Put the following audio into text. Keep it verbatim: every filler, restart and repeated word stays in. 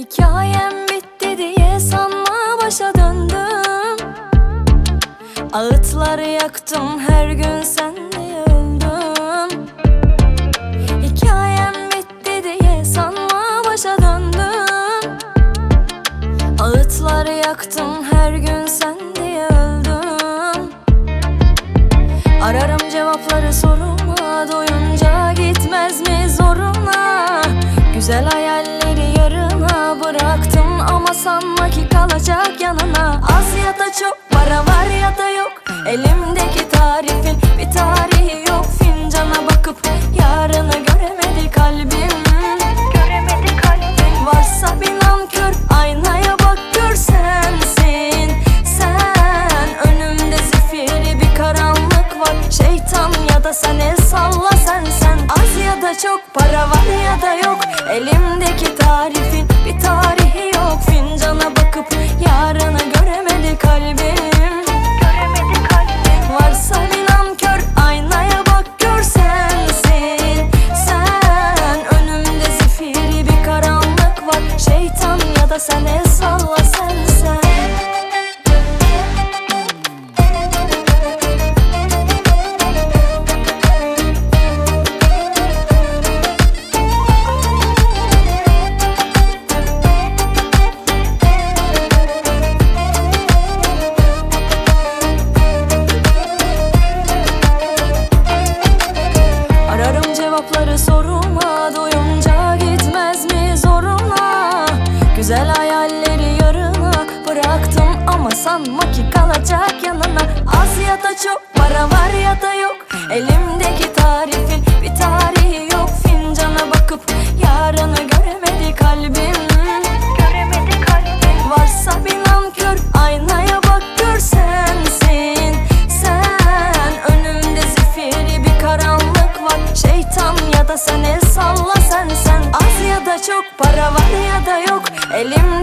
Hikayem bitti diye sanma başa döndüm. Ağıtlar yaktım, her gün sen diye öldüm. Hikayem bitti diye sanma başa döndüm. Ağıtlar yaktım, her gün sen diye öldüm. Ararım cevapları soruma, doyunca gitmez mi zoruna? Güzel hayalleri yarına bıraktım ama sanma ki kalacak yanına. Az ya da çok, para var ya da yok, elimdeki tarifin bir tarihi yok. Fincana bakıp yarını göremedi kalbim. Göremedi kalbim. Varsa bir nankör, aynaya bak gör sensin. Sen önümde zifiri bir karanlık var. Şeytan ya da sen, el salla sen sen. Az ya da çok, para var ya da yok, elimdeki tarifin bir tarihi yok. Fincana bakıp yarını göremedi kalbim. Göremedi kalbim. Varsa bir nankör, aynaya bak gör sensin. Sen önümde zifiri bir karanlık var. Şeytan ya da sen, el salla sen sen. Cevapları soruma, doyunca gitmez mi zoruna? Güzel hayalleri yarına bıraktım ama sanma ki kalacak yanına. Az ya da çok, para var ya da yok, elimdeki tarifin bir tarihi yok. Fincana bakıp yarını göremedi kalbim. Göremedi kalbim. Varsa bir nankör, aynaya bak gör sensin. Sen önümde zifiri bir karanlık var. Şeytan ya da sen, el salla sen sen. Az ya da çok, para var ya da yok, elimde